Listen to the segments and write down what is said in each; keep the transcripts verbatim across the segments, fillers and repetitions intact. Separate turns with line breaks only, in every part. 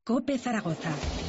COPE Zaragoza.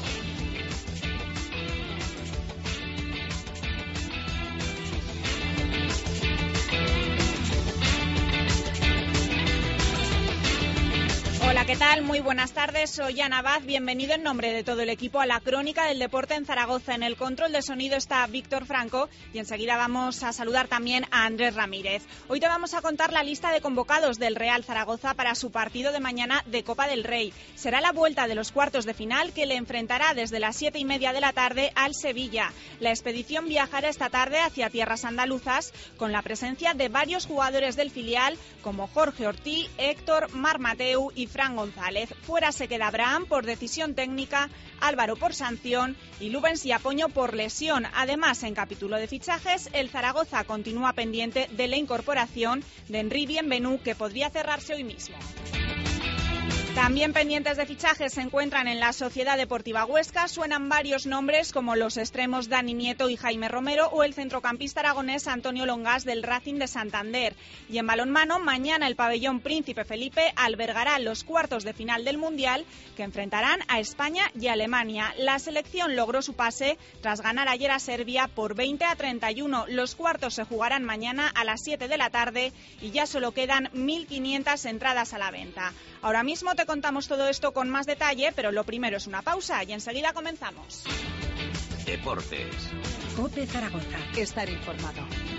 Hola, ¿qué tal? Muy buenas tardes, soy Ana Abad, bienvenido en nombre de todo el equipo a la Crónica del Deporte en Zaragoza. En el control de sonido está Víctor Franco y enseguida vamos a saludar también a Andrés Ramírez. Hoy te vamos a contar la lista de convocados del Real Zaragoza para su partido de mañana de Copa del Rey. Será la vuelta de los cuartos de final que le enfrentará desde las siete y media de la tarde al Sevilla. La expedición viajará esta tarde hacia tierras andaluzas con la presencia de varios jugadores del filial como Jorge Ortí, Héctor, Marc Mateu y Fran González. Fuera se queda Abraham por decisión técnica, Álvaro por sanción y Lubens y Apoño por lesión. Además, en capítulo de fichajes, el Zaragoza continúa pendiente de la incorporación de Henry Bienvenú, que podría cerrarse hoy mismo. También pendientes de fichajes se encuentran en la Sociedad Deportiva Huesca. Suenan varios nombres como los extremos Dani Nieto y Jaime Romero o el centrocampista aragonés Antonio Longas del Racing de Santander. Y en balonmano, mañana el pabellón Príncipe Felipe albergará los cuartos de final del Mundial que enfrentarán a España y Alemania. La selección logró su pase tras ganar ayer a Serbia por veinte a treinta y uno. Los cuartos se jugarán mañana a las siete de la tarde y ya solo quedan mil quinientas entradas a la venta. Ahora mismo te contamos todo esto con más detalle, pero lo primero es una pausa y enseguida comenzamos.
Deportes.
COPE Zaragoza.
Estar informado.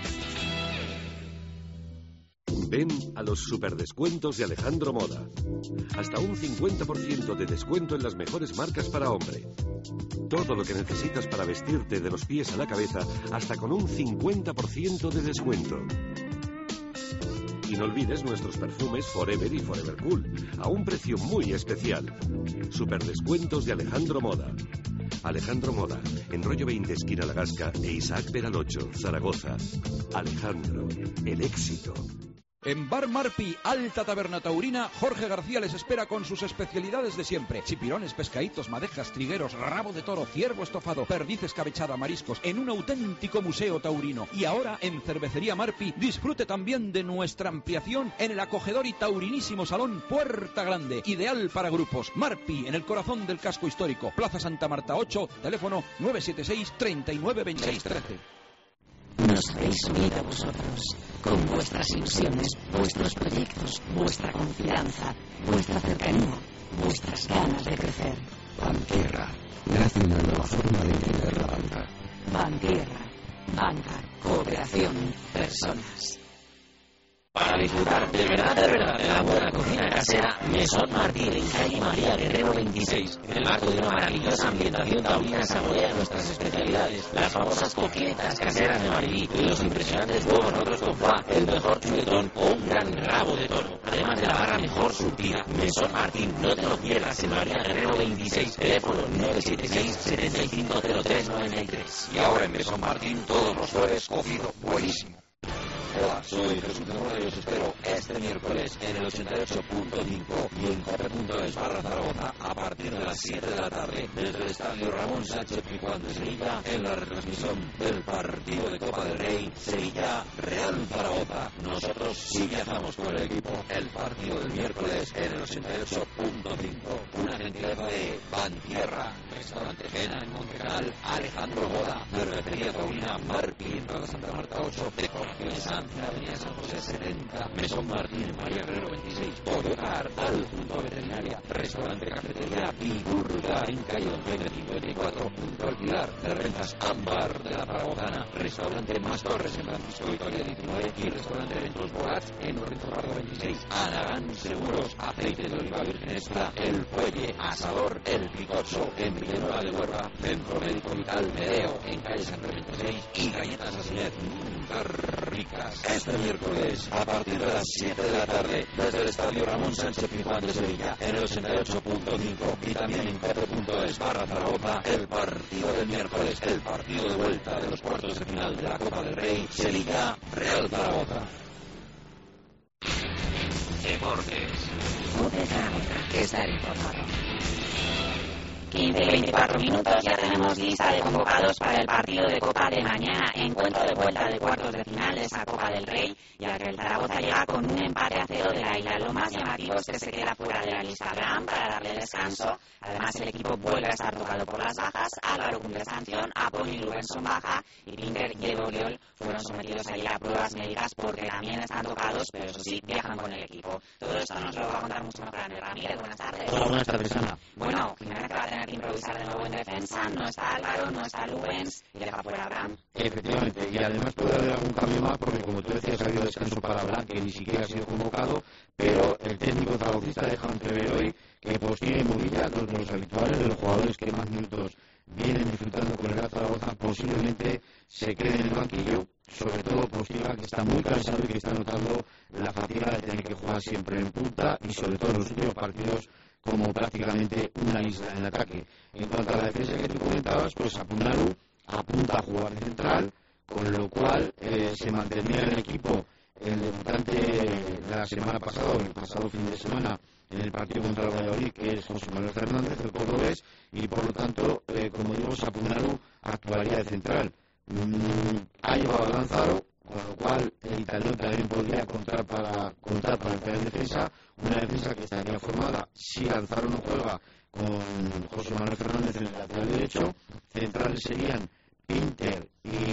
Ven a los superdescuentos de Alejandro Moda. Hasta un cincuenta por ciento de descuento en las mejores marcas para hombre. Todo lo que necesitas para vestirte de los pies a la cabeza, hasta con un cincuenta por ciento de descuento. Y no olvides nuestros perfumes Forever y Forever Cool, a un precio muy especial. Superdescuentos de Alejandro Moda. Alejandro Moda, en Rollo veinte, esquina La Gasca, e Isaac Peralocho, Zaragoza. Alejandro, el éxito.
En Bar Marpi, Alta Taberna Taurina, Jorge García les espera con sus especialidades de siempre. Chipirones, pescaditos, madejas, trigueros, rabo de toro, ciervo estofado, perdiz escabechada, mariscos, en un auténtico museo taurino. Y ahora, en Cervecería Marpi, disfrute también de nuestra ampliación en el acogedor y taurinísimo salón Puerta Grande, ideal para grupos. Marpi, en el corazón del casco histórico. Plaza Santa Marta ocho, teléfono nueve siete seis, treinta y nueve, veintiséis, trece.
Nos habéis unido a vosotros, con vuestras ilusiones, vuestros proyectos, vuestra confianza, vuestra cercanía, vuestras ganas de crecer.
Bantierra, nace una nueva forma de entender la banca.
Bantierra, banca, cooperación, personas. Para disfrutar de verdad, de verdad, de la buena cocina casera, Mesón Martín, en calle María Guerrero veintiséis. En el marco de una maravillosa ambientación taurina saborea nuestras especialidades, las famosas coquetas caseras de Maribí, los impresionantes huevos rotos con foie, el mejor chuletón o un gran rabo de toro. Además de la barra mejor surtida, Mesón Martín, no te lo pierdas, en María Guerrero veintiséis, teléfono nueve siete seis, setenta y cinco cero tres noventa y tres.
Y ahora en Mesón Martín, todos los jueves, cocido buenísimo.
Hola, soy Jesús Zamora y os espero este miércoles en el ochenta y ocho punto cinco y en cope punto es barra Zaragoza a partir de las siete de la tarde desde el estadio Ramón Sánchez Pizjuán de Sevilla en la retransmisión del partido de Copa del Rey Sevilla-Real Zaragoza. Nosotros sí viajamos con el equipo. El partido del miércoles en el ochenta y ocho punto cinco. Una gentileza de Bantierra, Restaurante Gena en Montecanal, Alejandro Moda, Cervecería Taurina Marpi en Plaza Santa Marta ocho, Decoraciones San en la avenida San José setenta, Mesón Martín en María Guerrero veintiséis, Toyocar, al punto veterinaria, restaurante cafetería Piburga en calle Don Jaime cincuenta y cuatro, punto alquilar, de rentas Ámbar de la Zaragozana, restaurante Más Torres en Francisco Vitoria diecinueve y restaurante Eventos Borats en Lorenzo Pardo veintiséis, Anagán Seguros, aceite de oliva virgen extra, El Fuelle, Asador, El Picocho en Villanueva de Huerva, Centro Médico Vital Medeo en calle San Clemente seis y galletas Asinet, ricas. Este miércoles, a partir de las siete de la tarde, desde el estadio Ramón Sánchez Pizjuán de Sevilla, en el ochenta y ocho punto cinco y también en cope punto es barra Zaragoza, el partido del miércoles, el partido de vuelta de los cuartos de final de la Copa del Rey, Sevilla-Real Zaragoza.
Deportes. COPE Zaragoza. Estar informado. quince y veinticuatro minutos ya tenemos lista de convocados para el partido de Copa de mañana, encuentro de vuelta de cuartos de final de esa Copa del Rey, ya que el Zaragoza llega con un empate a cero de la Isla. Lo más llamativo es que se queda fuera de la lista Abraham para darle descanso. Además, el equipo vuelve a estar tocado por las bajas. Álvaro cumple sanción, Apolo y Rubén son baja, y Pinter y Edo Oriol fueron sometidos ayer a pruebas médicas porque también están tocados, pero eso sí, viajan con el equipo. Todo esto nos lo va a contar mucho mejor Andrés Ramírez. Buenas tardes.
Hola, buenas tardes, Ana.
Bueno, Jiménez va a tener que improvisar de nuevo en defensa, no está Álvaro, no está Rubens y deja fuera a Abraham.
Efectivamente, y además puede haber algún cambio más porque, como tú decías, ha habido descanso para Abraham, que ni siquiera ha sido convocado, pero el técnico zaragocista deja entrever hoy que Postiga y Movilla, dos de los habituales, de los jugadores que más minutos vienen disfrutando con el Real Zaragoza, posiblemente se queden en el banquillo, sobre todo Postiga, que está muy cansado y que está notando la fatiga de tener que jugar siempre en punta y sobre todo en los últimos partidos como prácticamente una isla en el ataque. En cuanto a la defensa que tú comentabas, pues Apunaru apunta a jugar de central, con lo cual eh, se mantendría en el equipo el debutante de la semana pasada, o el pasado fin de semana, en el partido contra el Valladolid, que es José Manuel Fernández, el cordobés, y por lo tanto, eh, como digo, Sapunaru actuaría de central. Mm, ha llevado a Lanzaro, con lo cual el italiano también podría contar para contar para entrar en defensa, una defensa que estaría formada si Lanzaro no juega con José Manuel Fernández en el lateral derecho. Centrales serían Pinter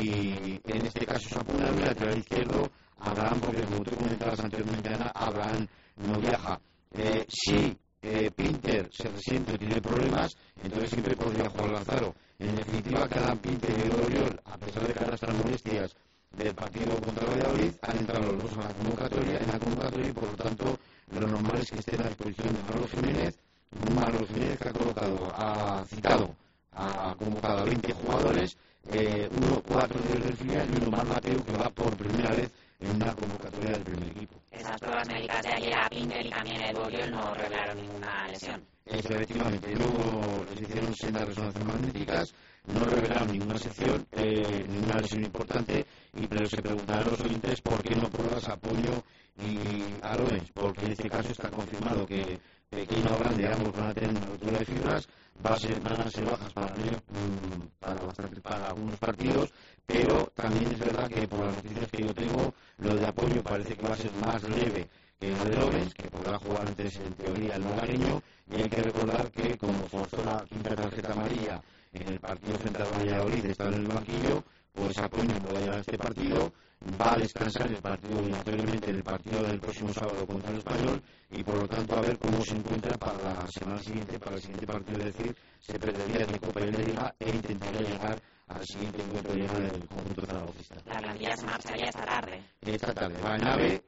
y en este caso Sapunaru, y lateral izquierdo Abraham, porque como tú comentabas anteriormente, Ana, Abraham no viaja. Eh, si eh, Pinter se resiente o tiene problemas, entonces siempre podría jugar Lanzaro. En definitiva, quedan Pinter y Oriol, a pesar de que ahora están molestias del partido contra el Valladolid, han entrado los dos a la convocatoria, en la convocatoria, y por lo tanto lo normal es que estén a disposición de Manolo Jiménez. Manolo Jiménez, que ha colocado, ha citado, ha convocado a veinte jugadores, eh, uno, cuatro de ellos del filial y uno más Mateo, que va por primera vez en una convocatoria del primer equipo.
Esas pruebas médicas de ayer a Pinter y también a Edo Oriol no revelaron ninguna lesión.
Efectivamente, luego les hicieron sendas resonancias magnéticas, no revelaron ninguna sección, eh, ninguna lesión importante, y pero se preguntarán los oyentes por qué no pruebas apoyo y Aroens, porque en este caso está confirmado que pequeño o grande ambos van a tener una rotura de fibras, va a ser, van a ser bajas para, para, bastante, para algunos partidos, pero también es verdad que por las noticias que yo tengo, lo de apoyo parece que va a ser más leve que lo de Lorenz, que podrá jugar antes en teoría el malagueño, y hay que recordar que como forzó la quinta tarjeta amarilla en el partido frente al Valladolid, está en el banquillo, pues apoyo no va a llegar a este partido, va a descansar el partido obligatoriamente en el partido del próximo sábado contra el Español, y por lo tanto a ver cómo se encuentra para la semana siguiente, para el siguiente partido, es decir, se perdería de Copa y de Liga e intentaría llegar al siguiente encuentro ya del conjunto zaragocista.
La plantilla se marcharía esta tarde.
Esta tarde va en AVE,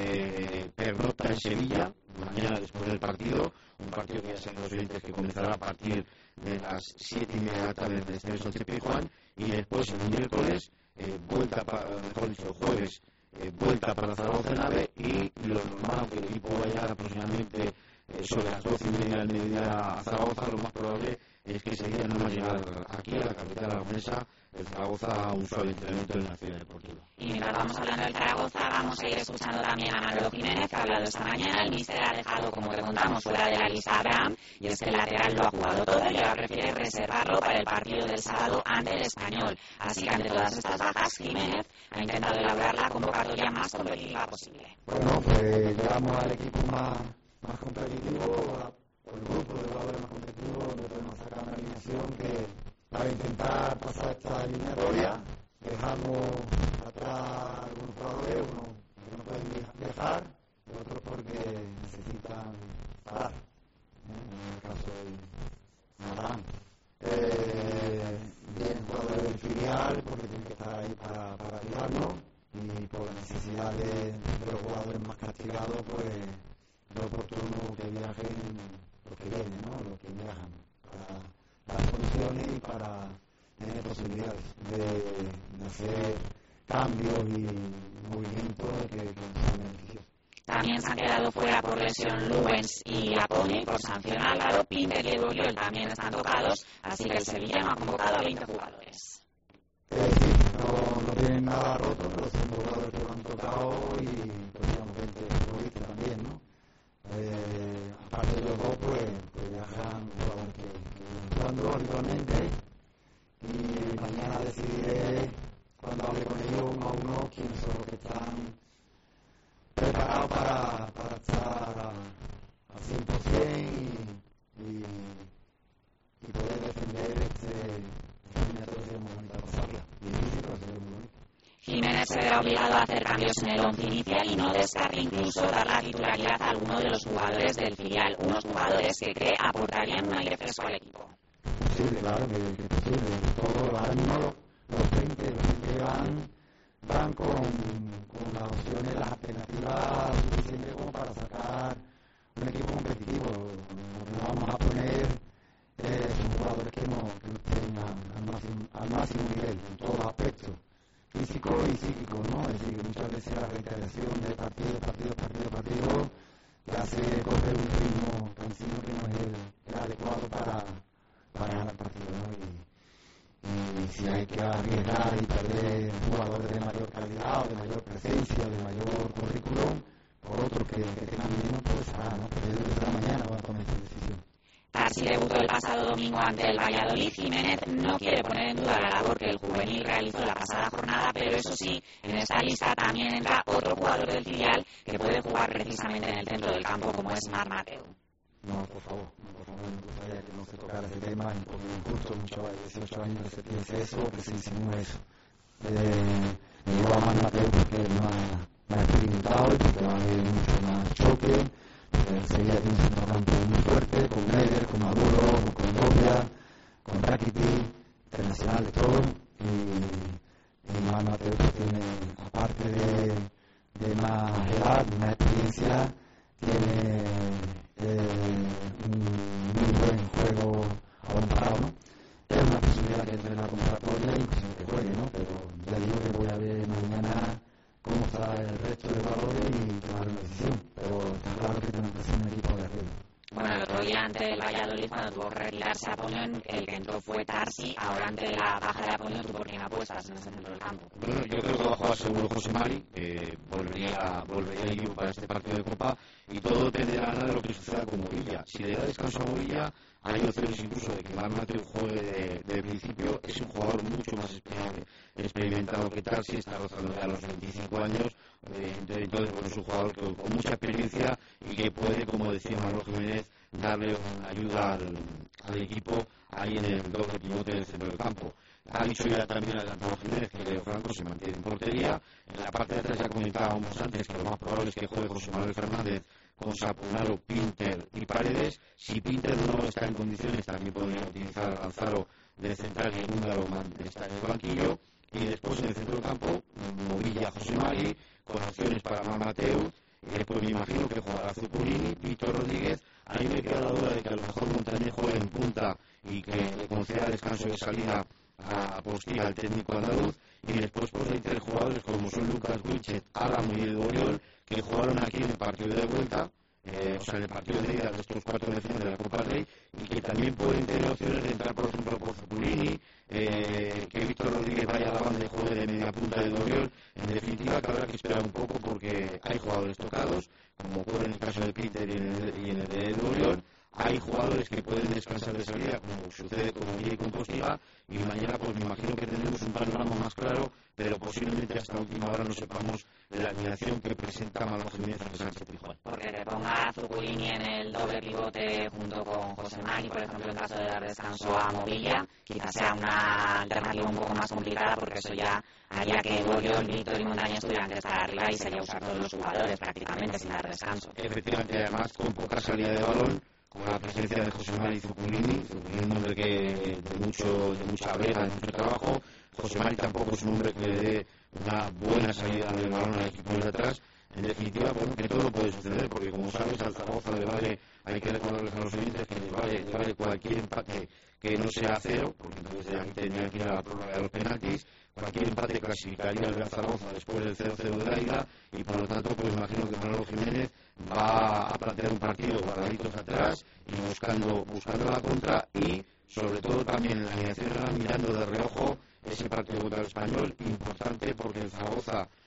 eh, pernocta en Sevilla, mañana después del partido, un partido que ya saben los oyentes que comenzará a partir de las siete y media de la tarde en el Estadio Sánchez Pizjuán, y después el miércoles, eh, vuelta para, mejor dicho, jueves, eh, vuelta para Zaragoza en AVE, y lo normal, aunque el equipo vaya aproximadamente eh, sobre las doce y media del mediodía a Zaragoza, lo más probable es que sería nada más llegar aquí a la capital aragonesa, el Zaragoza, a un suave entrenamiento en la ciudad deportiva.
Y mientras vamos hablando del Zaragoza, vamos a ir escuchando también a Manolo Jiménez, que ha hablado esta mañana. El míster ha dejado, como te contamos, fuera de la lista a Abraham, y es que el lateral lo ha jugado todo y ahora prefiere reservarlo para el partido del sábado ante el Español. Así que ante todas estas bajas, Jiménez ha intentado elaborar la convocatoria más competitiva posible.
Bueno, pues llegamos al equipo más, más competitivo, el grupo de jugadores más competitivos, donde podemos sacar una alineación que para intentar pasar esta eliminatoria dejamos atrás algunos jugadores, unos que no pueden viajar y otros porque necesitan parar, ¿eh? En el caso de Abraham. Eh, vienen jugadores del filial porque tienen que estar ahí para, para ayudarnos, y por la necesidad de, de los jugadores más castigados, pues es oportuno que viajen los que vienen, ¿no? Los que viajan, para dar condiciones y para tener posibilidades de, de hacer cambios y movimientos que, que sean beneficiosos.
También se han quedado fuera por lesión Lubens y Apone, por sanción Álvaro. Pinter y Edo Oriol también están tocados, así que el Sevilla no ha convocado a veinte jugadores.
Eh, sí, no, no tienen nada roto, pero son jugadores que lo han tocado y pues digamos veinte futbolistas también, ¿no? Eh, aparte de los dos, pues, pues viajan jugadores que, que vienen trabajando habitualmente y mañana decidiré, cuando hable con ellos uno a uno, quiénes son los que están preparados para, para estar al cien por ciento y, y, y poder defender este eliminatorio muy bonita pasarla. Difícil, pero sería muy bonito.
Jiménez se verá obligado a hacer cambios en el once inicial y no descarta incluso dar la titularidad a alguno de los jugadores del filial, unos jugadores que cree aportarían un aire fresco al equipo.
Posible, claro, que, que es posible. Todo, ahora mismo los, los veinte, los veinte van, van con, con las opciones, las alternativas suficientes como para sacar un equipo competitivo. Lo que no vamos a poner eh, son jugadores que no, que no estén al máximo, al máximo nivel en todos los aspectos, físico y psíquico, ¿no? Es decir, que muchas veces la reiteración de partido, partido, partido, partido, le hace correr un ritmo cansino que no es el, el adecuado para, para ganar el partido, ¿no? Y, y si hay que arriesgar y perder jugadores de mayor calidad o de mayor presencia o de mayor currículum por otros que, que tengan menos, pues hará, ¿no? Pero yo creo que será mañana van a tomar esta decisión.
Tarsi debutó el pasado domingo ante el Valladolid. Jiménez no quiere poner en duda la labor que el juvenil realizó la pasada jornada, pero eso sí, en esta lista también entra otro jugador del filial que puede jugar precisamente en el centro del campo, como es Marc Mateu.
No, por favor, no, por favor, me gustaría que no se tocara ese tema, un poco injusto, mucho de dieciocho años que se piense eso o que se insinúe eso. Eh, me llevo a Marc Mateu porque es más, más experimentado y porque va a haber mucho más choque. Sevilla tiene un centrocampo muy fuerte, con Neder, con Maduro, con Dobia, con Rakitic, internacionales todos, y, y Marc Mateu tiene, aparte de, de más edad, más experiencia, tiene eh, un muy buen juego a buen parado, ¿no? Es una posibilidad que entre en la convocatoria y que juegue, ¿no? Pero ya digo que voy a ver mañana cómo está el resto de jugadores y tomar una decisión, pero está claro que tenemos que hacer un equipo de arriba.
Bueno, el otro día ante el Valladolid, cuando tuvo que retirarse a Apollón, el que entró fue Tarsi. Ahora ante la baja de Apollón, ¿tú por quién apuestas en ese centro del campo?
Bueno, yo creo que va a jugar seguro José Mari, que volvería, volvería al equipo para este partido de Copa, y todo dependerá de lo que suceda con Movilla. Si le da descanso a Movilla, hay opciones incluso de que Marc Mateu juegue de, de principio. Es un jugador mucho más experimentado que Tarsi, está rozando ya los veinticinco años, eh, entonces bueno, es un jugador que, con mucha experiencia y que puede, como decía Manolo Jiménez, darle una ayuda al, al equipo ahí en el doble pivote del centro del campo. Ha dicho ya también Manolo Jiménez que Leo Franco se mantiene en portería. En la parte de atrás ya comentábamos antes que lo más probable es que juegue José Manuel Fernández con Sapunaro, Pinter y Paredes. Si Pinter no está en condiciones, también podría utilizar a Lanzaro de central y el húngaro está en el banquillo. Y después en el centro del campo, Movilla, José Mari, con opciones para Marc Mateu. Y después me imagino que jugará Zuculini, Víctor Rodríguez. A mí me queda la duda de que a lo mejor Montañez juegue en punta y que le conceda descanso de salida a Postilla, al técnico andaluz. Y después pues hay tres jugadores como son Lucas Wilchet, Álamo y Edu Oriol, que jugaron aquí en el partido de vuelta, eh, o sea, en el partido de ida de estos cuatro de final de la Copa del Rey, y que también pueden tener opciones de entrar, por ejemplo, por Zuculini, eh, que Víctor Rodríguez vaya a la banda y juegue de media punta de Oriol. En definitiva, que habrá que esperar un poco porque hay jugadores tocados, como ocurre en el caso de Peter y en el, y en el de Edu Oriol. Hay jugadores que pueden descansar de salida, como sucede con Movilla y con Postilla, y mañana pues me imagino que tendremos un panorama más claro, pero posiblemente hasta última hora no sepamos la alineación que presenta Manolo Jiménez ante Sánchez Pizjuán.
Porque te ponga a Zuculini en el doble pivote junto con José Mari, por ejemplo, en caso de dar descanso a Movilla, quizás sea una alternativa un poco más complicada, porque eso ya haría que Oriol, Víctor y Montañez tuvieran que estar arriba y sería usar todos los jugadores prácticamente sin dar descanso.
Efectivamente, además con poca salida de balón, con la presencia de José Mari Zuculini, Zuculini un hombre que de mucho de mucha vega, de mucho trabajo. José Mari tampoco es un hombre que le dé una buena salida del balón al equipo de atrás. En definitiva, bueno, que todo puede suceder, porque como sabes, al Zaragoza le vale, hay que recordarles a los oyentes que le vale, le vale cualquier empate que no sea cero, porque entonces aquí tendría que ir a la prórroga de los penaltis. Cualquier empate clasificaría al Real Zaragoza después del cero cero de la ida, y por lo tanto, pues imagino que Manolo Jiménez va a plantear un partido guardaditos atrás y buscando, buscando la contra, y sobre todo también en la alineación mirando de reojo ese partido contra el Español, importante porque el Zaragoza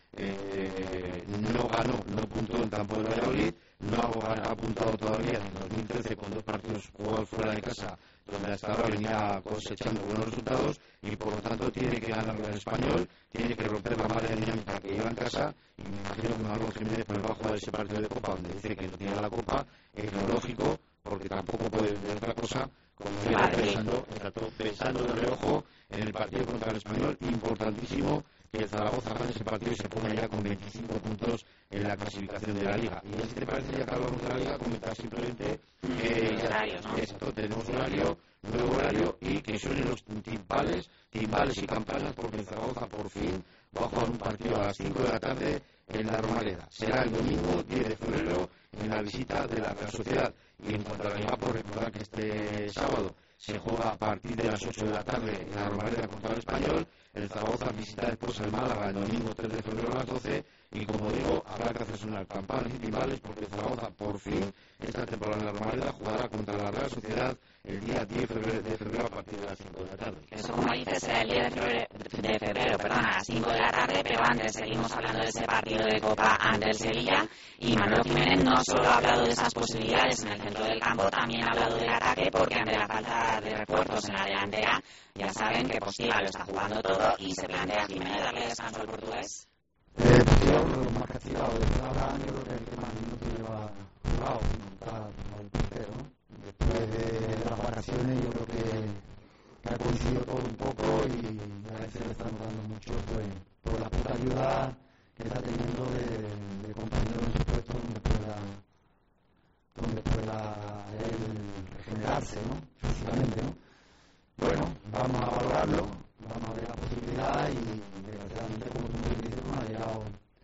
eh, no ganó, no puntó en campo del Valladolid, no ha apuntado todavía en dos mil trece con dos partidos jugados fuera de casa, donde hasta ahora venía cosechando buenos resultados, y por lo tanto tiene que ganar el Español, tiene que romper la mala dinámica que lleva en casa, y me imagino que Manolo Jiménez pues va a jugar ese partido de Copa donde dice que no tiene la Copa, es lo lógico, porque tampoco puede ver otra cosa, como lleva pensando, pensando de reojo en el partido contra el Español, importantísimo que el Zaragoza gane ese partido y se ponga ya con veinticinco puntos en la clasificación de la Liga. Y si te parece, ya que hablamos de la Liga, comentar simplemente que ya esto, tenemos horario, nuevo horario, y que suenen los timbales, timbales y campanas, porque el Zaragoza por fin va a jugar un partido a las cinco de la tarde en la Romareda. Será el domingo diez de febrero en la visita de la Real Sociedad. Y en cuanto a la Liga, por recordar que este sábado se juega a partir de las ocho de la tarde en la Romareda contra el Español. El Zaragoza visita después el Málaga el domingo tres de febrero a las doce, y como digo, habrá que hacer sonar campanas y timbales porque el Zaragoza por fin esta temporada en la Romareda jugará contra la Real Sociedad el día diez de febrero a partir de las cinco de la tarde.
Eso, como dices, será el diez de febrero, de febrero perdón, a las cinco de la tarde, pero antes seguimos hablando de ese partido de Copa ante el Sevilla, y Manolo Jiménez no solo ha hablado de esas posibilidades en el centro del campo, también ha hablado del ataque, porque ante la falta de refuerzos en la delantera, ya saben que Postiga lo está jugando todo y se plantea Jiménez darle descanso al portugués.
Eh, Postiga uno de los más castigados de esta hora, yo creo que el que más minutos lleva jugado, está como el portero, ¿no? Después de las vacaciones yo creo que, que ha coincidido todo un poco, y a veces le están dando mucho pues, por la poca ayuda que está teniendo de, de compañeros en su puesto donde pueda, donde pueda él regenerarse, ¿no? Físicamente, ¿no? Bueno, vamos a valorarlo, vamos a ver la posibilidad, y desgraciadamente, como tú me dices, no ha llegado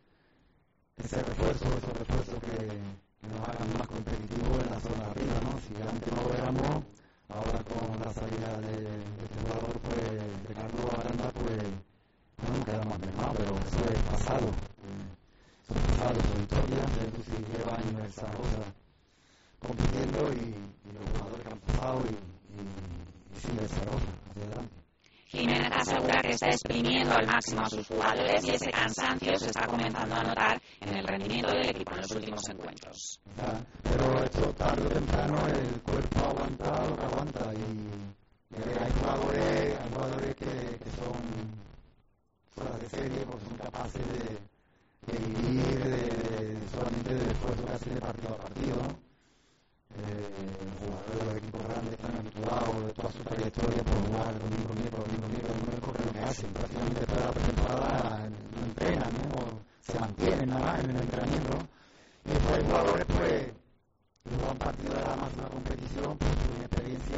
ese refuerzo, esos refuerzos que, que nos hagan más competitivos en la zona de arriba, ¿no? Si antes no lo éramos, ahora con la salida de, de este jugador, pues, de Carlos Aranda, pues, bueno, quedamos mermados, pero eso es pasado, eh, eso es pasado, son historias, de si lleva años en Zaragoza compitiendo, y, y los jugadores que han pasado, y, y sí, de Zaragoza, hacia adelante.
Jiménez asegura que está exprimiendo al máximo a sus jugadores, y ese cansancio se está comenzando a notar en el rendimiento del equipo en los últimos encuentros.
Ya, pero esto tarde o temprano el cuerpo aguanta lo que aguanta, y, y hay jugadores, hay jugadores que, que son fuera de serie, porque son capaces de, de vivir de, de, solamente del esfuerzo que hacen de partido a partido, ¿no? Eh, los jugadores de los equipos grandes están habituados de toda su trayectoria por jugar domingo, miércoles, domingo, miércoles, domingo, que es lo que hacen. Prácticamente toda la pretemporada no entrenan, ¿no? O se mantienen nada más en el entrenamiento. Y después hay jugadores, pues, que juegan partidos de la máxima competición, pues, su experiencia,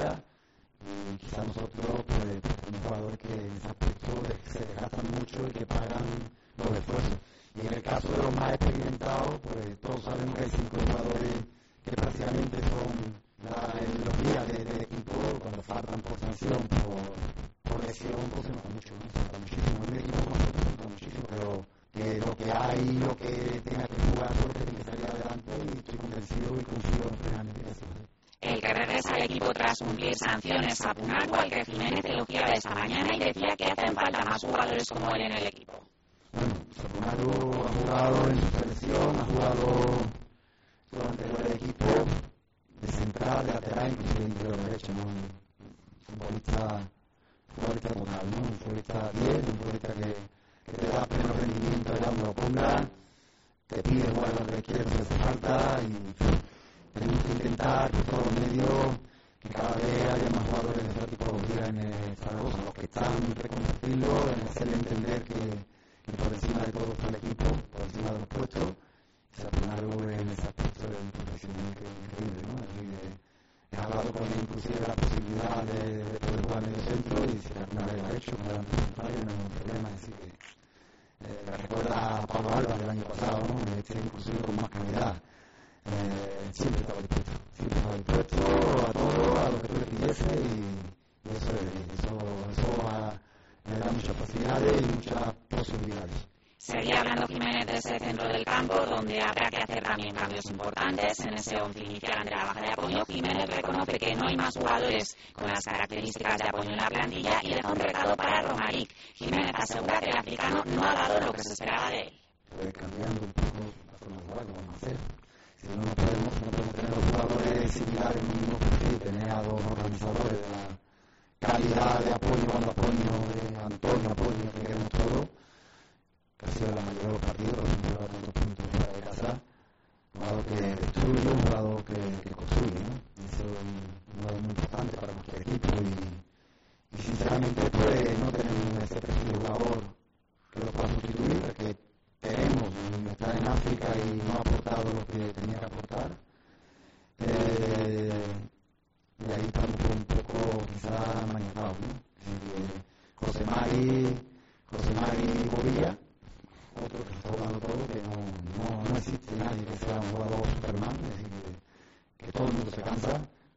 y quizás nosotros, pues, somos jugadores que en ese aspecto se desgastan mucho y que pagan los esfuerzos. Y en el caso de los más experimentados, pues, todos sabemos que hay cinco jugadores que prácticamente son la, los días de, de equipo, cuando faltan por sanción, por, por lesión, pues se nota mucho, ¿no? Se nota muchísimo. En el equipo con nosotros se nota muchísimo, pero que lo que hay, lo que tenga que jugar, lo que tiene que salir adelante, y estoy convencido y confío plenamente en eso.
El que regresa al equipo tras cumplir sanciones a Punago, al que Jiménez elogiaba esta mañana y decía que hacen falta más jugadores como él en el equipo.
Bueno, Sapunago ha jugado en su selección, ha jugado durante el equipo de central, de lateral, inclusive de interior derecho, ¿no? Un futbolista, futbolista total, ¿no? Un futbolista bien, un futbolista que, que te da pleno rendimiento allá donde lo ponga, te pide jugar lo que quieres, si hace falta, y tenemos que intentar por todos los medios que cada vez haya más jugadores de esa tipología en el Zaragoza, los que están, reconvertirlo, en hacerle entender que, que por encima de todo está el equipo, por encima de los puestos. Sapunago en ese aspecto es un profesional increíble, ¿no? Así que he hablado con él inclusive de la posibilidad de, de poder jugar en el centro, y si alguna vez lo ha hecho, me da un no hay problema, así que eh, me recuerda a Pablo Alba del año pasado, ¿no? Este inclusive con más calidad. Eh, siempre estaba dispuesto, siempre estaba dispuesto a todo, a lo que tú le pidiese, y, y eso, eso, eso a, me da muchas facilidades y muchas posibilidades.
Seguía hablando Jiménez de ese centro del campo, donde habrá que hacer también cambios importantes. En ese once inicial ante la baja de Apoño, Jiménez reconoce que no hay más jugadores con las características de Apoño en la plantilla y deja un recado para Romaric. Jiménez asegura que el africano no ha dado lo que se esperaba de él.
pues cambiando un poco la forma de jugar, como vamos a hacer. Si no, no podemos, no podemos tener los jugadores similares en el mismo perfil, tener a dos organizadores de la calidad de apoyo, cuando apoyo de Antonio, apoyo que queremos todos, que ha sido la mayoría de los partidos, los hemos llevado tantos puntos fuera de casa, un jugador que destruye, un jugador que, que construye, ¿no? Eso es un jugador muy importante para cualquier equipo y, y sinceramente pues no tenemos ese perfil de jugador que lo pueda sustituir, que tenemos, está en África y no ha aportado lo que tenía que aportar. Eh, y ahí estamos un poco quizás manejados, ¿no? Eh, José Mari, José Mari Bobilla, otro que está jugando todo, que no, no, no existe nadie que sea un jugador Superman, es decir, que, que todo el mundo se cansa,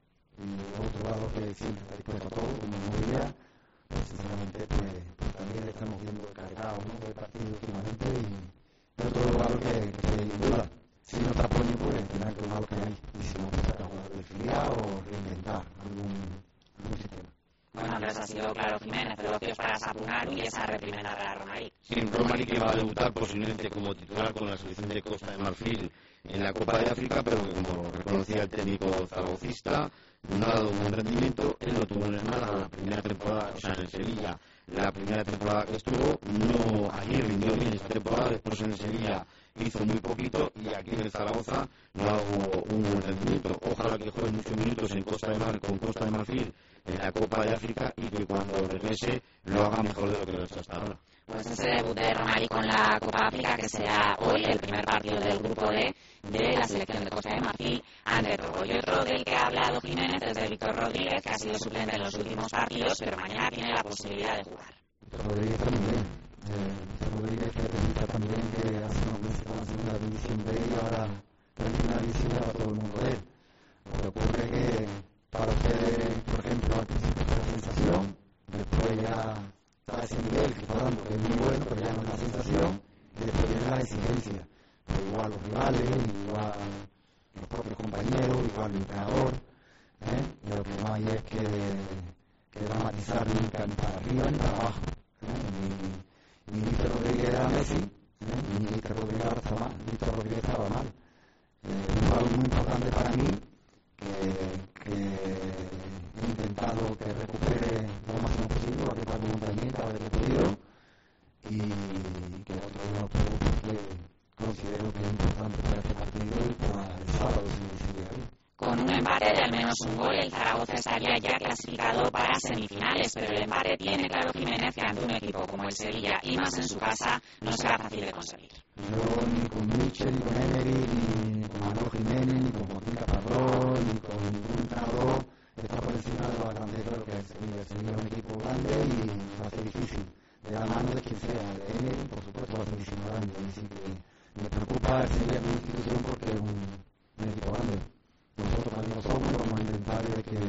y otro jugador que siempre está dispuesto a todo, como Bobilla, pues sinceramente pues, pues también estamos viendo cargado, ¿no?, de partido últimamente, y es otro jugador que, que sin duda, si no te apoyo, pues tendrán que jugar lo que hay, y si no, pues sacar jugador de filial o reinventar algún, algún sistema.
Bueno, Andrés, ha sido claro Jiménez, elogios para Sapunaru y esa reprimenda para Romaric.
Sí, Romaric que va a debutar posiblemente como titular con la selección de Costa de Marfil en la Copa de África, pero que como reconocía el técnico zaragocista, no ha dado un buen rendimiento. Él no tuvo en el Málaga la primera temporada, o sea, en el Sevilla, la primera temporada que estuvo, no ayer rindió bien esta temporada, después en el Sevilla hizo muy poquito y aquí en el Zaragoza no hago un buen rendimiento. Ojalá que juegue muchos minutos en Costa de Mar, con Costa de Marfil en la Copa de África y que cuando regrese lo haga mejor de lo que lo ha hecho hasta ahora.
Pues ese debut de Romaric con la Copa África, que será hoy el primer partido del grupo D de la selección de Costa de Marfil ante Togo. Y otro del que ha hablado Jiménez es de Víctor Rodríguez, que ha sido suplente en los últimos partidos, pero mañana tiene la posibilidad de jugar.
Víctor Rodríguez también. Eh, Víctor Rodríguez que representa también que hace unos meses estaba en segunda división B y ahora en primera división ya va todo el mundo de él. Lo que ocurre que para ustedes, por ejemplo, al principio fue la sensación, después ya está a ese nivel que está dando, que es muy bueno, pero ya no es la sensación, y después viene la exigencia. Pero igual los rivales, igual los propios compañeros, igual el entrenador, ¿eh? Y lo que no hay es que, que dramatizar nunca ni para arriba ni para abajo. ¿eh? Ni, ni Víctor Rodríguez era Messi, ¿eh? Ni Víctor Rodríguez ahora está mal, Víctor Rodríguez estaba mal. Eh, un jugador muy importante para mí, que, que he intentado que recupere lo máximo posible, lo que para montañita, lo que he podido, y que el otro día lo tuvo porque considero que es importante para este partido y para el sábado si, si llega ahí.
Con un empate de al menos un gol, el Zaragoza estaría ya clasificado para semifinales, pero el empate tiene claro Jiménez que ante un equipo como el Sevilla y más en su casa no será fácil de conseguir.
Yo ni con Michel, ni con Emery, ni con Manolo Jiménez, ni con Joaquín Caparrós, ni con ningún entrenador está por encima de la grandeza de lo que es el Sevilla. El Sevilla es un equipo grande y va a ser difícil. De la mano de quien sea, de Emery, por supuesto, va a ser difícil grande. Así que me preocupa el Sevilla como institución porque es un, un equipo grande. Nosotros también lo somos, vamos a intentar de que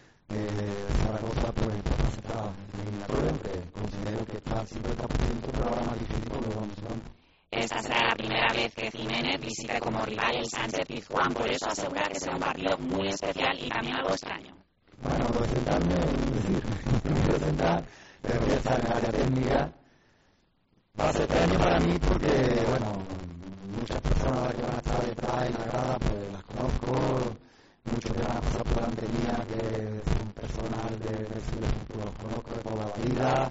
eh, Zaragoza pues pase esta eliminatoria, aunque considero que está al cincuenta por ciento, pero ahora más difícil porque lo vamos jugando.
Esta será la primera vez que Jiménez visite como rival el Sánchez Pizjuán, por eso asegura que será un partido muy especial y también algo extraño.
Bueno, voy a sentarme, es decir, me voy a sentar, pero voy a estar en el área técnica. Va a ser extraño para mí porque, bueno, muchas personas que van a estar detrás en la grada, pues las conozco, muchos que van a pasar por delante mía, que son personal de, de su fútbol, los conozco de toda la vida,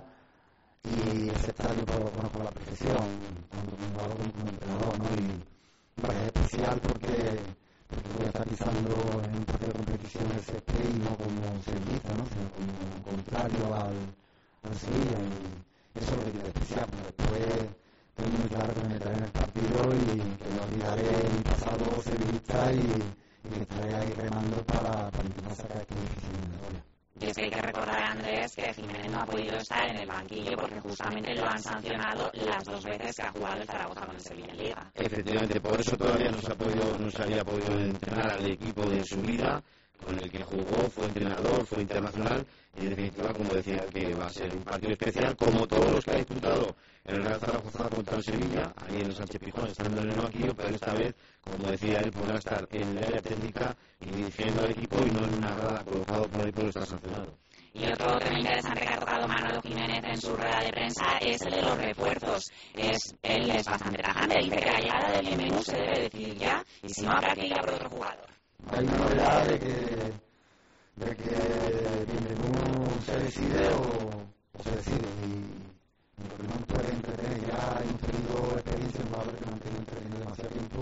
y ese estadio pues, lo conozco a la perfección, tanto como jugador como como entrenador, ¿no? Y bueno, es especial porque, porque voy a estar pisando en un partido de competición el césped y no como sevillista, ¿no? Sino como contrario al, al Sevilla, y eso es lo que tiene de especial, pero después tengo muy claro que me meteré en el partido y que me olvidaré mi pasado sevillista y, y que estaré ahí remando para, para intentar sacar este difícil eliminatoria.
Y es que hay que recordar, Andrés, que Jiménez no ha podido estar en el banquillo porque justamente lo han sancionado las dos veces que ha jugado el Zaragoza con el Sevilla en Liga.
Efectivamente, por eso todavía no se, ha podido, no se había podido entrenar al equipo de su vida, con el que jugó, fue entrenador, fue internacional, y en definitiva, como decía, que va a ser un partido especial, como todos los que ha disputado el Real Zaragoza contra el Sevilla, ahí en el Sánchez Pizjuán, estando en el banquillo, pero esta vez, como decía él, podrá estar en el área técnica y dirigiendo al equipo y no en una grada colocado por ahí por estar sancionado.
Y otro tema tema interesante que ha tocado Manolo Jiménez en su rueda de prensa es el de los refuerzos. Es, él es bastante tajante, dice que la llegada de Bienvenu se debe decidir ya y si no habrá que ir a por otro jugador.
Hay una novedad de que, de que Bienvenu se decide o, o se decide y lo que no puede entretener, ya hemos tenido experiencia en jugadores que no han tenido entretenido demasiado tiempo,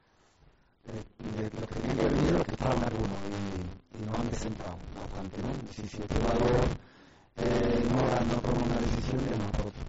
de, de los que tenían que venir, los que estaban algunos y, y nos han descentrado bastante, ¿no? Si, si este jugador eh, no, no toma una decisión, ya no por otro.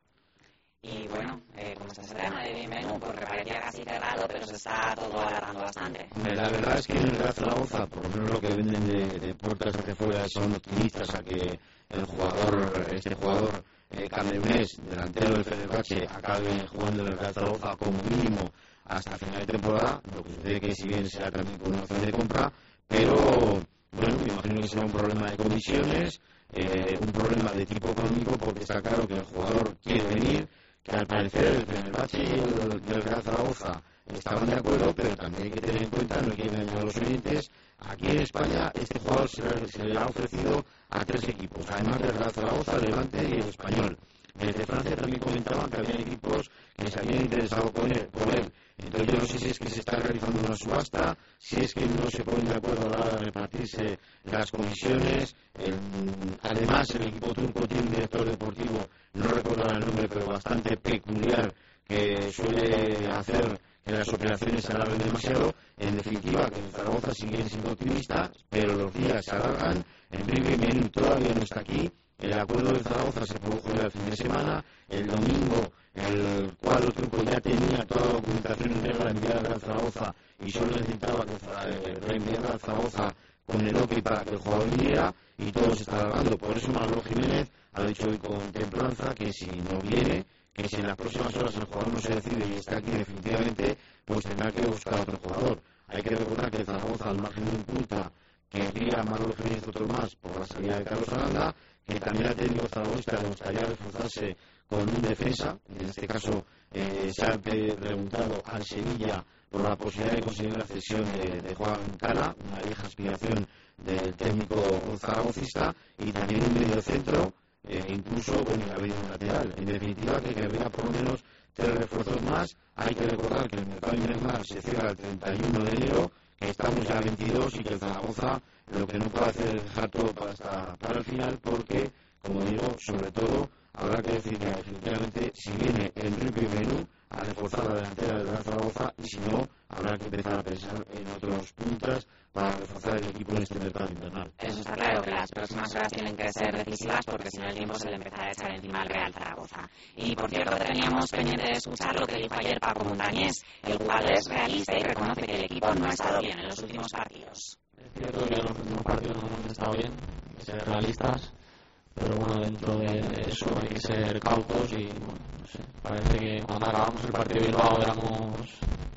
Y bueno, eh, como está ese tema de Bienvenu, porque parecía casi cerrado, pero se está todo alargando bastante.
La verdad es que en el Real Zaragoza, por lo menos lo que venden de, de puertas hacia afuera, son optimistas a que el jugador, este jugador eh, camerunés, delantero del Fenerbahce, acabe jugando en el Real Zaragoza como mínimo hasta final de temporada. Lo que sucede que si bien será también por una opción de compra, pero bueno, me imagino que será un problema de comisiones, eh, un problema de tipo económico, porque está claro que el jugador quiere venir, que al parecer el Fenerbahce y el, el Real Zaragoza estaban de acuerdo, pero también hay que tener en cuenta, no hay que engañar a los oyentes, aquí en España este jugador se le, se le ha ofrecido a tres equipos, además del Real Zaragoza, el Levante y el Español. Desde Francia también comentaban que había equipos que se habían interesado por él, por él. Entonces yo no sé si es que se está realizando una subasta, si es que no se ponen de acuerdo a la hora de repartirse las comisiones. El, además el equipo turco tiene un director deportivo, no recuerdo el nombre, pero bastante peculiar, que suele hacer que las operaciones se alarguen demasiado. En definitiva, que en Zaragoza siguen siendo optimistas, pero los días se alargan. Enrique Bienvenu todavía no está aquí. El acuerdo de Zaragoza se produjo ya el fin de semana. El domingo el cuadro turco ya tenía toda la documentación en regla enviada a Zaragoza y solo necesitaba que reenviara a Zaragoza con el ok para que el jugador viniera, y todo se está alargando. Por eso Manolo Jiménez ha dicho hoy con templanza que si no viene, que si en las próximas horas el jugador no se decide y está aquí definitivamente, pues tendrá que buscar a otro jugador. Hay que recordar que Zaragoza, al margen de un punta que envía a Manolo Jiménez otro más por la salida de Carlos Aranda, que también ha tenido Zaragoza, le gustaría reforzarse con un defensa. En este caso eh, se ha preguntado al Sevilla por la posibilidad de conseguir la cesión de, de Juan Cala, una vieja aspiración del técnico zaragocista, y también un medio centro, eh, incluso bueno, ha habido un lateral. En definitiva, que querría por lo menos tres refuerzos más. Hay que recordar que el mercado invernal se cierra el treinta y uno de enero, que estamos ya a veintidós y que el Zaragoza lo que no puede hacer es dejar todo para, hasta, para el final, porque, como digo, sobre todo habrá que decir que definitivamente si viene Enrique Bienvenu a reforzar la delantera del Real Zaragoza, y si no, habrá que empezar a pensar en otros puntas para reforzar el equipo en este mercado invernal.
Eso está claro, que las próximas horas tienen que ser decisivas, porque si no el tiempo se le empezará a echar encima al Real Zaragoza. Y por cierto, teníamos pendiente de escuchar lo que dijo ayer Paco Montañés. El jugador es realista y reconoce que el equipo no ha estado bien en los últimos partidos.
Es cierto que en los últimos partidos no hemos estado bien, hay que ser realistas, pero bueno, dentro de eso hay que ser cautos y bueno, no sé, parece que cuando acabamos el partido de Bilbao éramos,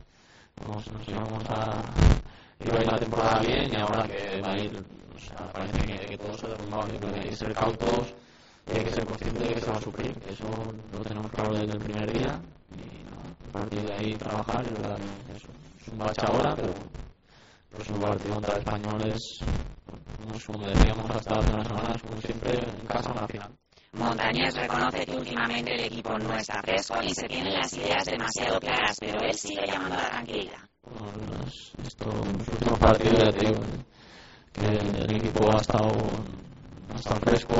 nos, nos íbamos a iba a ir la temporada bien, y ahora que va a ir, o sea, parece que, que todo se ha derrumbado. Yo creo que hay que ser cautos y hay que ser conscientes de que se va a sufrir, que eso lo tenemos claro desde el primer día, y nada, a partir de ahí trabajar. Y verdad, eso es un bache ahora, pero el próximo partido contra el Español es, bueno, como decíamos hasta hace unas semanas, como siempre, en casa en la final.
Montañés reconoce que últimamente el equipo no está fresco y se tienen las ideas demasiado claras, pero él sigue llamando a la tranquilidad.
Bueno, esto, los últimos partidos ya te digo que el equipo ha estado, ha estado fresco,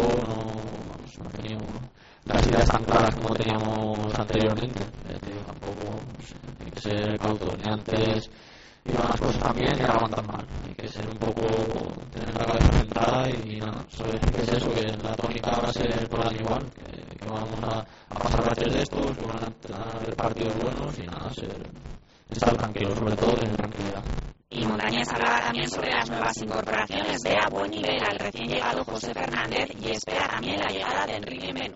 no, no ha tenido las ideas tan claras como teníamos anteriormente. Ya te digo, tampoco, no sé, hay que ser cautos. Ni antes iban las cosas también y ahora van tan mal. Hay que ser un poco, tener la cabeza centrada y nada, saber qué es eso, que la tónica va a ser por el año igual, que, que vamos a, a pasar rachas de estos, que van a haber partidos buenos y nada, ser, estar tranquilos, sobre todo tener tranquilidad.
Y Montañés hablaba también sobre las nuevas incorporaciones. Ve a buen nivel al recién llegado José Fernández y espera también la llegada de Enrique Bienvenu.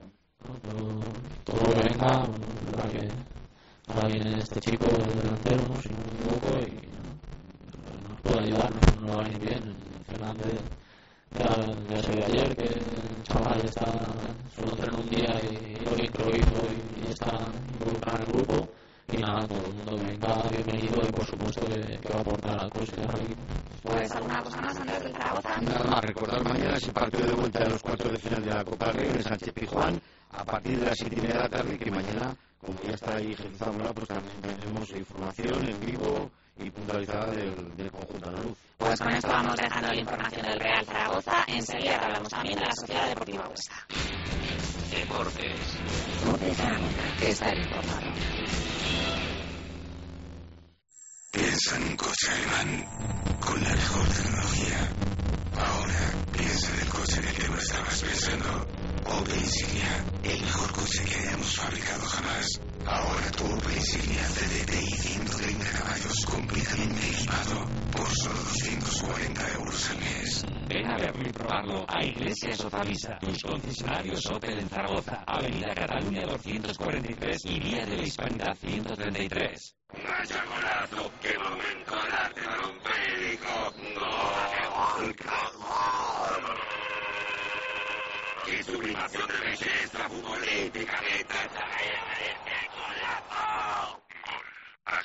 Todo lo que venga, la que ahora viene este chico del delantero, ¿no? Si no me equivoco, y ¿no? nos puede ayudar, nos, nos va a venir bien. Fernández, ya, ya se vio ayer que el chaval está solo entrenó un día y lo bien que lo hizo y, y está involucrado en el grupo, y nada, todo el mundo venga bienvenido y por supuesto que, que va a aportar al club y al equipo.
Pues alguna cosa más, Andrés, del Zaragoza.
Nada más, recordar mañana ese partido de vuelta de los cuartos de final de la Copa del Rey de Sánchez Pizjuán a partir de las siete y media de la tarde, que mañana, como ya está ahí Jesús Zamora, pues también tenemos información en vivo y puntualizada del, del conjunto andaluz.
Pues con esto vamos dejando la información del Real Zaragoza. Enseguida hablamos también de la Sociedad Deportiva Huesca.
Deportes.
Cope Zaragoza, estar informado.
Piensa en un coche alemán con la mejor tecnología. Ahora piensa en el coche en el que no estabas pensando. Opel Insignia, el mejor coche que hayamos fabricado jamás. Ahora tu Opel Insignia C D T I ciento treinta caballos completamente equipado por solo doscientos cuarenta euros al mes.
Ven a verlo y probarlo a Iglesias Ozavisa, tus concesionarios Opel en Zaragoza, Avenida Cataluña doscientos cuarenta y tres y Vía de la Hispanidad ciento treinta y tres.
Vaya golazo, qué momento darte para un médico. ¡Gol! ¡Qué sublimación de belleza futbolística! ¡Golazo! Ha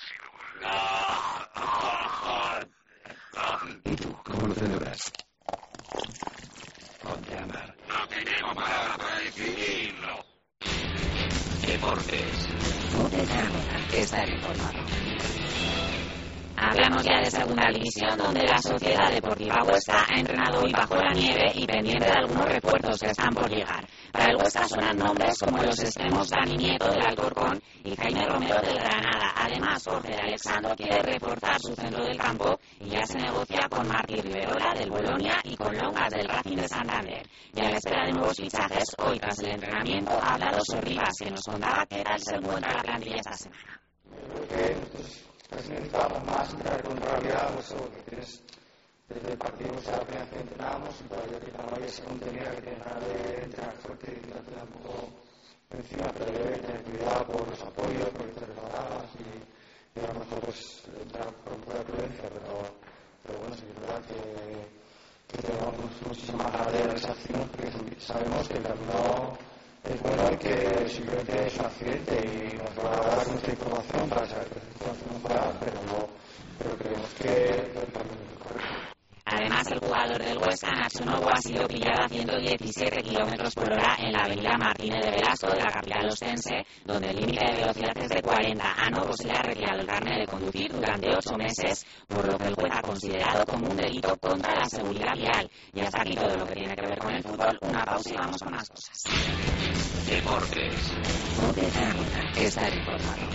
sido
¿Y tú, cómo lo celebras?
Ponte a andar. No tenemos palabras para definirlo.
Deportes.
Cope Zaragoza, estar informado. Hablamos ya de segunda división, donde la Sociedad Deportiva Huesca ha entrenado hoy bajo la nieve y pendiente de algunos refuerzos que están por llegar. Para el Huesca suenan nombres como los extremos Dani Nieto del Alcorcón y Jaime Romero del Granada. Además, Jorge de Alexandro quiere reforzar su centro del campo y ya se negocia con Martí Riverola del Bolonia y con Longas del Racing de Santander. Y a la espera de nuevos fichajes, hoy tras el entrenamiento ha hablado Sorribas, que nos contaba qué tal se encuentra la plantilla esta semana.
Pues necesitábamos más entrar con realidad, pues eso, que tienes desde el partido, o sea, la primera vez que entrenábamos y todavía que no había según tenía que tener ganas de entrenar fuerte y la tener un poco encima, pero debe tener cuidado por los apoyos, por estas paradas y, y a lo mejor pues entrar con un poco de prudencia, pero, pero bueno, sí que es verdad que, que tenemos muchísima ganas de esa acción porque sabemos que el camino es bueno y que simplemente es un accidente y nos va a dar mucha información para saber qué situación nos va a dar, pero, no, pero creemos que el camino es correcto.
Además, el jugador del Huesca, Nacho Novo, ha sido pillado a ciento diecisiete kilómetros por hora en la avenida Martínez de Velasco de la capital ostense, donde el límite de velocidad es de cuarenta. A Novo se le ha retirado el carnet de conducir durante ocho meses, por lo que el juez ha considerado como un delito contra la seguridad vial. Y hasta aquí todo lo que tiene que ver con el fútbol. Una pausa y vamos con más cosas.
Deportes.
Cope Zaragoza, estar informado.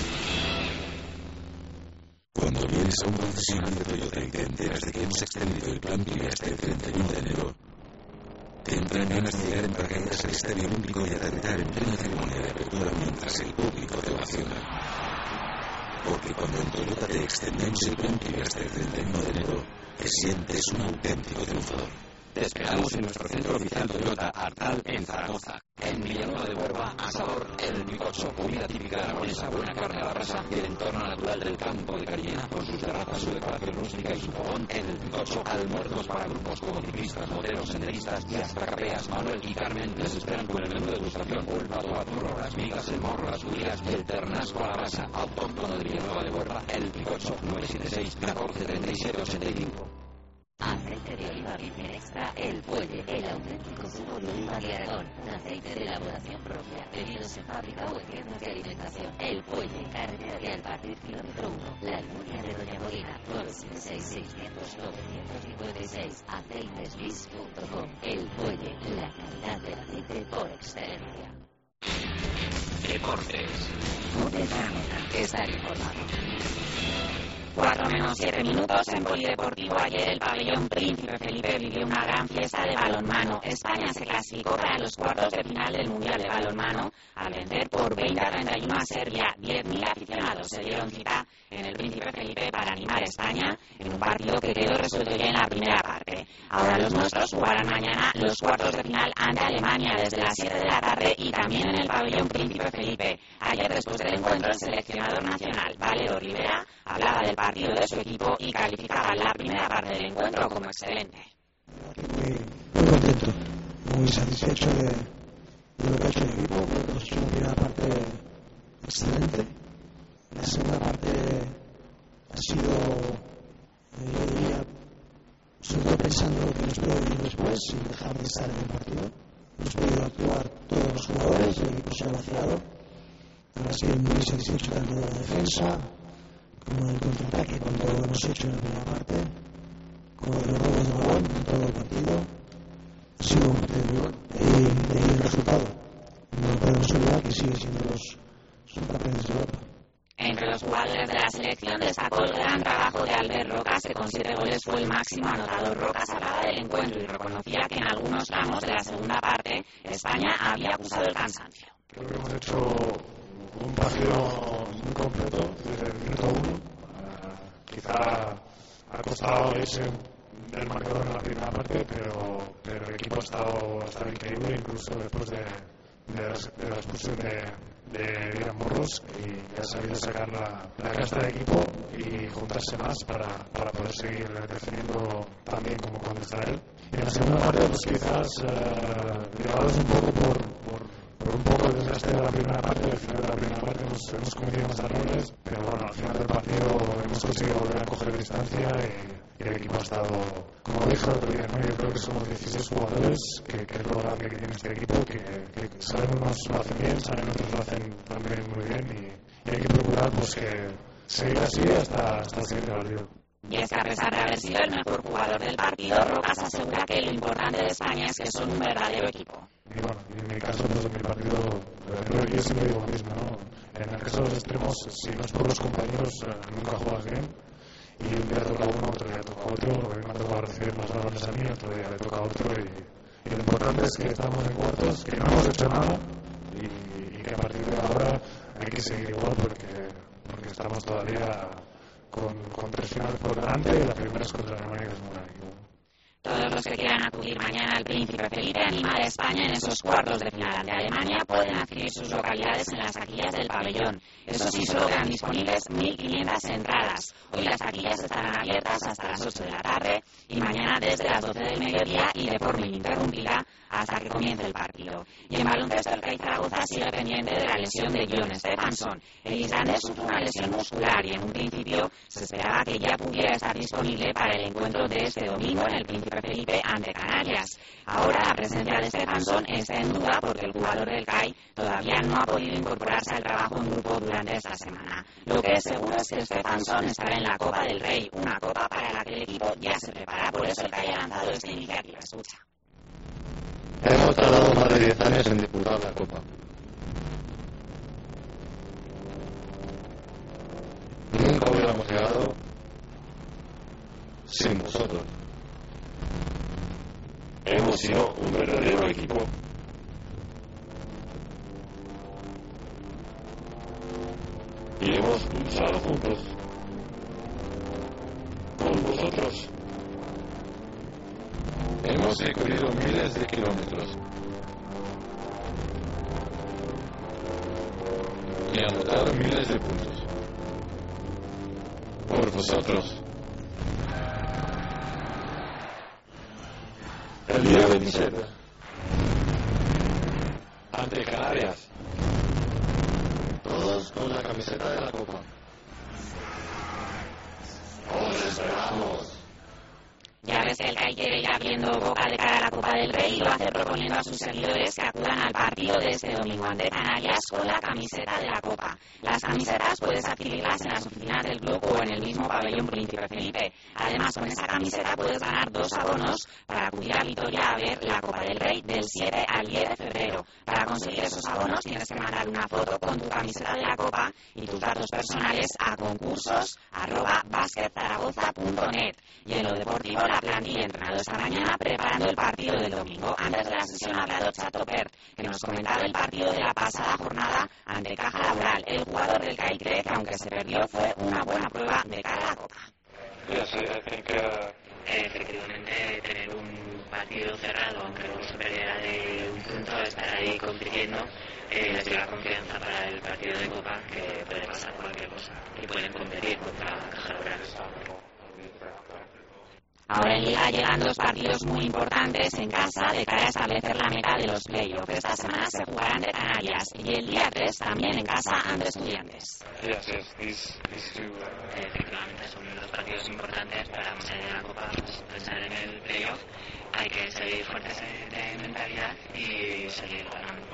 Cuando vienes a un concesionario de Toyota y te enteras de que hemos extendido el plan PIB hasta el treinta y uno de enero, te entran ganas de llegar en paracaídas al Estadio Olímpico y aterrizar en plena ceremonia de apertura mientras el público te ovaciona. Porque cuando en Toyota te extendemos el plan PIB hasta el treinta y uno de enero, te sientes un auténtico triunfador.
Te esperamos en nuestro centro oficial Toyota Artal en Zaragoza. En Villanueva de Huerva, a sabor, el picocho, comida típica aragonesa, buena carne a la brasa y el entorno natural del campo de Cariñena con sus terrazas, su decoración rústica y su fogón. En el picocho, almuerzos para grupos como ciclistas, moteros, senderistas y hasta capeas. Manuel y Carmen les esperan con el menú de degustación, o el pato a turro, las migas, el morro, las judías y el ternasco a la brasa. Autóctono de Villanueva de Huerva, el picocho, nueve siete seis, catorce treinta y siete ochenta y cinco.
Aceite de oliva virgen extra, el Fuelle, el auténtico zumo de oliva de Aragón. Un aceite de elaboración propia, pedidos en fábrica o en tiendas de alimentación. El Fuelle, carretera de Alpartir, kilómetro uno. La Almunia de Doña Molina, nueve siete seis, seiscientos, novecientos cincuenta y seis. aceiteslis punto com. El Fuelle, la calidad del aceite por excelencia.
Deportes.
Cope Zaragoza, estar informado. cuatro menos siete minutos en Polideportivo. Ayer el pabellón Príncipe Felipe vivió una gran fiesta de balonmano. España se clasificó para los cuartos de final del Mundial de Balonmano al vencer por veinte a treinta y uno a Serbia. diez mil aficionados se dieron cita en el Príncipe Felipe para animar a España en un partido que quedó resuelto ya en la primera parte. Ahora los nuestros jugarán mañana los cuartos de final ante Alemania desde las siete de la tarde y también en el pabellón Príncipe Felipe. Ayer, después del encuentro, el seleccionador nacional, Valero Rivera, hablaba del partido de su equipo y calificaba la primera parte del encuentro como excelente.
Muy, muy contento, muy satisfecho de, de lo que ha hecho el equipo, porque hemos hecho una primera parte excelente La segunda parte ha sido, eh, yo diría, sobre todo pensando lo que nos puede venir después, sin dejar de estar en el partido. Hemos podido actuar todos los jugadores, el equipo se ha vaciado. Ahora sí, muy satisfecho tanto de la defensa como del contraataque, con todo lo que hemos hecho en la primera parte, como de los robos de balón en todo el partido. Ha sido un partido muy bueno. Y de ahí el resultado. No podemos olvidar que sigue siendo los subcampeones de Europa.
Entre los jugadores de la selección destacó el gran trabajo de Albert Rocas, que con siete goles fue el máximo anotador. Rocas hablaba del encuentro y reconocía que en algunos tramos de la segunda parte España había acusado el cansancio.
Creo que hemos hecho un partido muy completo desde el minuto uno. Uh, quizá ha costado ese del marcador en la primera parte, pero, pero el equipo ha estado, ha estado increíble, incluso después de, de, de la expulsión de, de Dylan Burros, y ha sabido sacar la, la casta de equipo y juntarse más para, para poder seguir defendiendo tan bien como cuando está él. Y en la segunda parte, pues quizás uh, llevados un poco por, por, por un poco el desgaste de la primera parte. Al final de la primera parte hemos, hemos cometido más errores, pero bueno, al final del partido hemos conseguido volver a coger distancia y y el equipo ha estado, como dije el otro día, ¿no? Yo creo que somos dieciséis jugadores, que, que es lo grande que tiene este equipo, que, que saben unos lo hacen bien, saben otros lo hacen también muy bien, y, y hay que procurar pues que seguir así hasta, hasta el siguiente partido.
Y es que a pesar de haber sido el mejor jugador del partido, Rocas asegura que lo importante de España es que son un verdadero equipo.
Y bueno, y en mi caso, pues en mi partido, eh, yo siempre digo lo mismo, ¿no? En el caso de los extremos, si no es por los compañeros, eh, nunca juegas bien. Y un día toca uno, otro día toca otro, hoy me ha tocado recibir más balones a mí, otro día le toca a otro, y, y lo importante es que estamos en cuartos, que no hemos hecho nada y, y que a partir de ahora hay que seguir igual porque, porque estamos todavía con, con tres finales por delante y la primera es contra Alemania, que es un gran equipo.
Todos los que quieran acudir mañana al Príncipe Felipe a animar a España en esos cuartos de final ante Alemania pueden adquirir sus localidades en las taquillas del pabellón. Eso sí, solo quedan disponibles mil quinientas entradas. Hoy las taquillas estarán abiertas hasta las ocho de la tarde y mañana desde las doce del mediodía y de forma ininterrumpida hasta que comience el partido. Y en baloncesto el C A I Zaragoza sigue pendiente de la lesión de John Stefansson. El islandés sufre una lesión muscular y en un principio se esperaba que ya pudiera estar disponible para el encuentro de este domingo en el Príncipe Felipe ante Canarias. Ahora la presencia de Stefansson está en duda porque el jugador del C A I todavía no ha podido incorporarse al trabajo en grupo durante esta semana. Lo que es seguro es que Stefansson estará en la Copa del Rey, una copa para la que el equipo ya se prepara. Por eso el C A I ha lanzado esta iniciativa. Escucha.
Hemos tardado más de diez años en disputar la Copa. Nunca hubiéramos llegado sin vosotros.
Hemos sido un verdadero equipo. Y hemos luchado juntos. Con vosotros. Hemos recorrido miles de kilómetros. Y anotado miles de puntos. Por vosotros. El día veintisiete. Ante Canarias.
Todos con la camiseta de la Copa.
¡Os esperamos!
Ya ves que el C A I quiere ir abriendo boca de cara a la Copa del Rey y lo hace proponiendo a sus seguidores que acudan al partido de este domingo ante Canarias con la camiseta de la Copa. Las camisetas puedes adquirirlas en las oficinas del club o en el mismo pabellón Príncipe Felipe. Además, con esa camiseta puedes ganar dos abonos para acudir a Vitoria a ver la Copa del Rey del siete al diez de febrero. Para conseguir esos abonos tienes que mandar una foto con tu camiseta de la Copa y tus datos personales a concursos arroba basquetzaragoza punto net. Y en lo deportivo, la plantilla entrenado esta mañana preparando el partido del domingo. Antes de la sesión ha hablado Chato Pert, que nos comentaba el partido de la pasada jornada ante Caja Laboral. El jugador del C A I cree que aunque se perdió fue una buena prueba de cara a la Copa.
Yes, I think, uh...
Efectivamente, tener un partido cerrado, aunque luego se perdiera de un punto, estar ahí compitiendo, eh, les dio la confianza para el partido de Copa, que puede pasar cualquier cosa, y pueden competir contra Caja Laboral.
Ahora en Liga llegan dos partidos muy importantes en casa de cara a establecer la meta de los playoffs. Esta semana se jugarán de Canarias y el día tres también en casa ante Estudiantes.
Yes, yes, these, these two, uh...
Efectivamente son dos partidos importantes para salir de la Copa, pensar en el playoff. Hay que seguir fuertes de mentalidad y seguir ganando.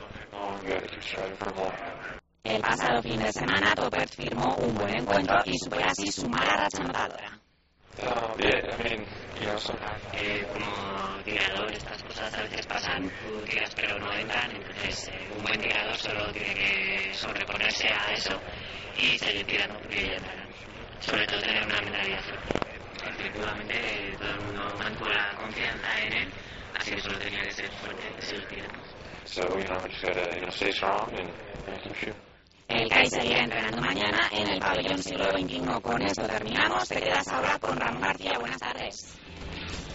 El pasado fin de semana Topper firmó un buen encuentro y supera así su mala racha anotadora.
Uh, yeah, I mean, you know, so...
eh, como tirador estas cosas a veces pasan, tú tiras pero no entran, entonces eh, un buen tirador solo tiene que sobreponerse a eso y seguir tirando porque ya entrarán. Sobre todo tener una mentalidad fuerte. Efectivamente eh, todo el mundo mantuvo la confianza en él, así que solo tenía que ser fuerte y seguir tirando.
So, you know, just gotta, you know, stay strong and, and keep shooting.
El C A I seguirá entrenando mañana en el pabellón siglo veintiuno. Con esto terminamos. Te quedas ahora con Ramón García. Buenas tardes.